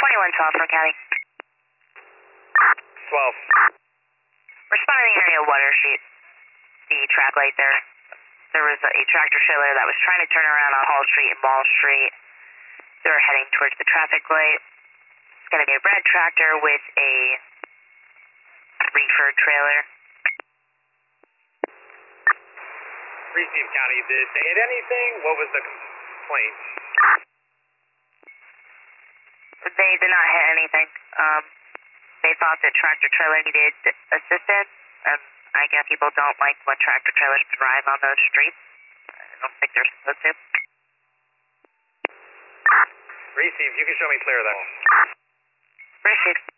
2112 from County. 12. Responding area Water Street. The track light there. There was a tractor trailer that was trying to turn around on Hall Street and Wall Street. They were heading towards the traffic light. It's going to be a red tractor with a reefer trailer. Receive County, did they hit anything? What was the complaint? They did not hit anything. They thought the tractor trailer needed assistance. I guess people don't like when tractor trailers drive on those streets. I don't think they're supposed to. Receive, you can show me clear though. Receive.